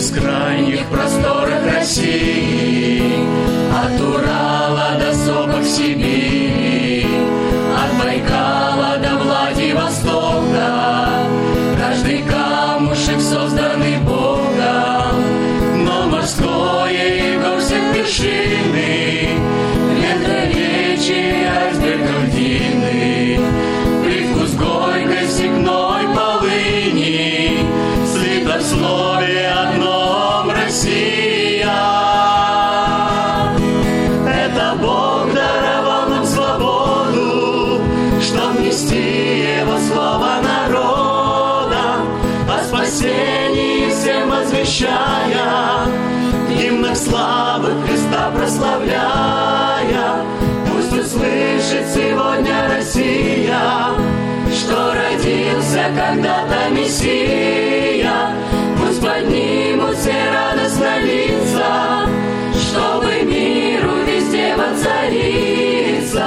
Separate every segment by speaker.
Speaker 1: бескрайних просторах России, от Урала до сопок Сибири, от Байкала до Владивостока. Каждый камушек созданный Богом, но морское иго всех вершины, лента речи, айсбергов длины, привкус горькой степной полыни, слито в слове одном Россия. Это Бог даровал нам свободу, чтоб нести Его слово народам, о спасении всем возвещая, в гимнах славы Христа прославляя. Пусть услышит сегодня Россия, что родился когда-то Мессия. Пусть поднимут все радостно лица, чтобы миру везде воцариться.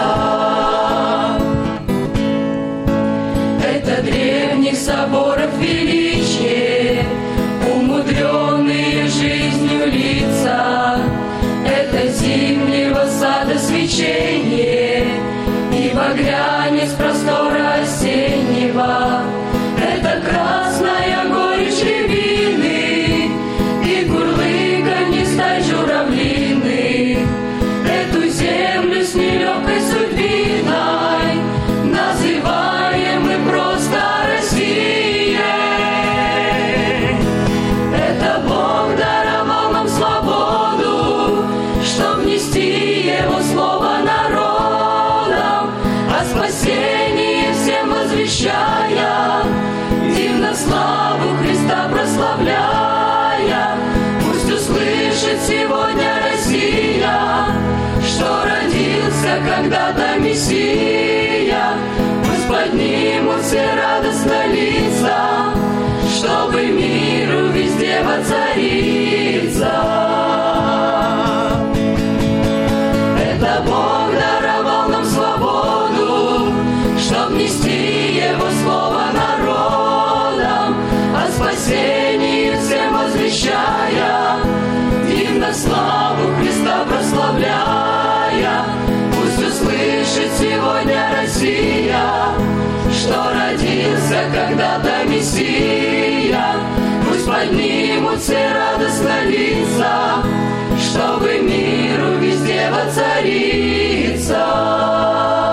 Speaker 1: Это древних соборов величие, умудренные жизнью лица. Это зимнего сада свечение и багрянец простора осеннего. Это красная горечь рябины и курлыканье стай журавлиных. Эту землю с нелегкой судьбиной называем мы просто Россией. Это Бог даровал нам свободу, чтоб нести Его слово народам, о спасении всем возвещая, дивно славу Христа прославляя. Пусть услышит сегодня Россия, что родился когда-то Мессия. Пусть поднимут все радостно лица, чтобы миру везде воцариться. Это Бог даровал нам свободу, чтоб нести Его слово народам, о спасении всем возвещая, дивно славу Христа прославляя. Пусть услышит сегодня Россия, что родился когда-то Мессия. Пусть поднимут все радостно лица, чтобы миру везде воцариться.